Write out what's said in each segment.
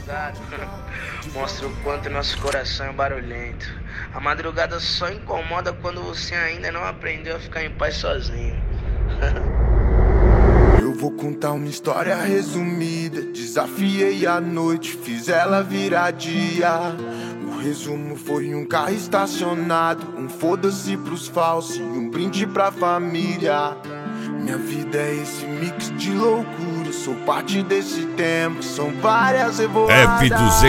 madrugada mostra o quanto nosso coração é barulhento. A madrugada só incomoda quando você ainda não aprendeu a ficar em paz sozinho. Eu vou contar uma história resumida. Desafiei a noite, fiz ela virar dia. O resumo foi um carro estacionado, um foda-se pros falsos e um brinde pra família. Minha vida é esse mix de loucura, sou parte desse tempo, são várias revoadas.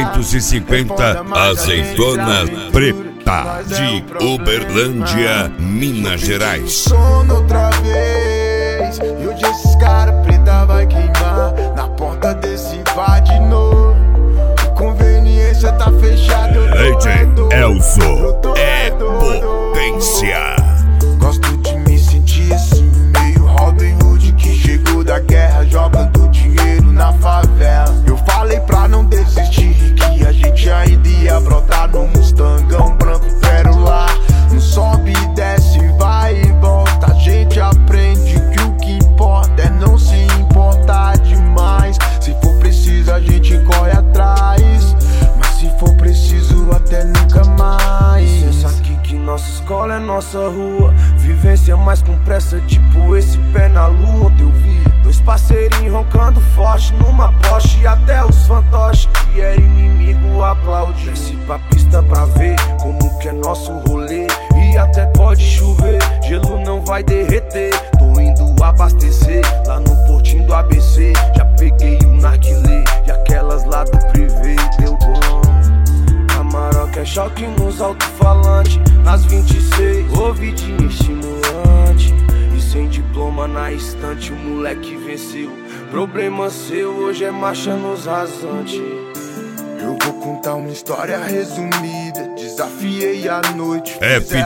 F250 Azeitona Preta de Uberlândia, Minas Gerais. Sono outra vez, e hoje esses cara preta vai queimar na porta desse bar de novo. Conveniência tá fechada, Leite Elzo é potência. Gosto de me sentir assim, meio Robin Hood que chegou da guerra jogando dinheiro na favela. Eu falei pra não desistir, que a gente ainda ia brotar no Mustangão branco pérola. Não sobe e desce, vai e volta. A gente aprende que o que importa é não se importar demais. Se for preciso a gente corre atrás, mas se for preciso até nunca mais. Pensa aqui que nossa escola é nossa rua, vivência mais com pressa, tipo esse pé na lua. Ontem eu vi dois parceirinhos roncando forte numa Porsche, e até os fantoches que era inimigo aplaude. Desce pra pista pra ver como que é nosso rolê, e até pode chover, gelo não vai derreter. Tô indo abastecer lá no portinho do ABC, já peguei o narguilé e aquelas lá do privê deu bom. A Maroca é choque nos alto-falantes, nas 26, ouvidinho estimulante. E sem diploma na estante, o moleque venceu. Problema seu, hoje é marcha nos rasantes. Eu vou contar uma história resumida. Desafiei a noite,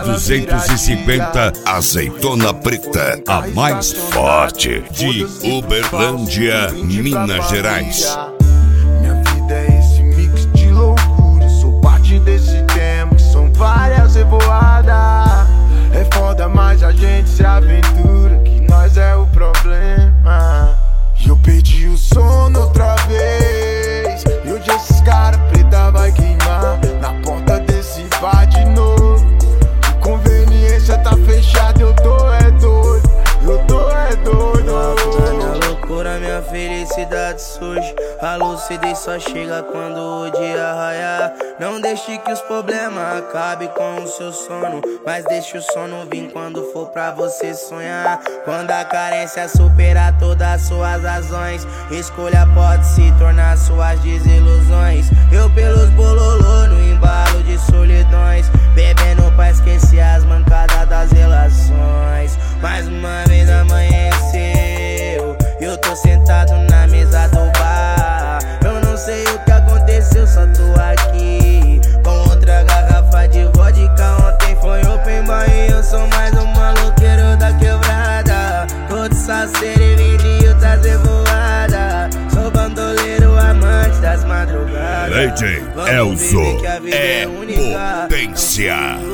F250 Azeitona Preta, a mais forte de Uberlândia, Minas Gerais. Minha vida é esse mix de loucura, sou parte desse tempo, são várias revoadas. É foda, mas a gente se aventura, que nós é o problema. E eu perdi o sono outra vez, e hoje esses cara preta vai queimar na porta desse bar de novo. Conveniência tá fechada, eu tô é doido, eu tô é doido. Minha loucura, minha felicidade surge. A lucidez só chega quando o dia raiar. Não deixe que os problemas acabem com o seu sono, mas deixe o sono vir quando for pra você sonhar. Quando a carência superar todas as suas razões, escolha pode se tornar suas desilusões. Eu pelos bololô no embalo de solidões, bebendo pra esquecer as mancadas das relações. Mais uma vez amanheceu, eu tô sentado na mesa do bar. Eu não sei o que aconteceu, só tô aqui com outra garrafa de vodka. Ontem foi open bar e eu sou mais um maloqueiro da quebrada. Todo salseiro e vendido das revoadas. Sou bandoleiro, amante das madrugadas. Leite Elzo é potência.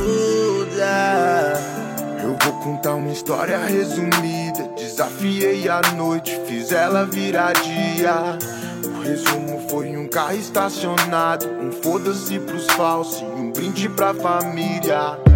Eu vou contar uma história resumida. Desafiei a noite, fiz ela virar dia. O resumo foi um carro estacionado, um foda-se pros falsos e um brinde pra família.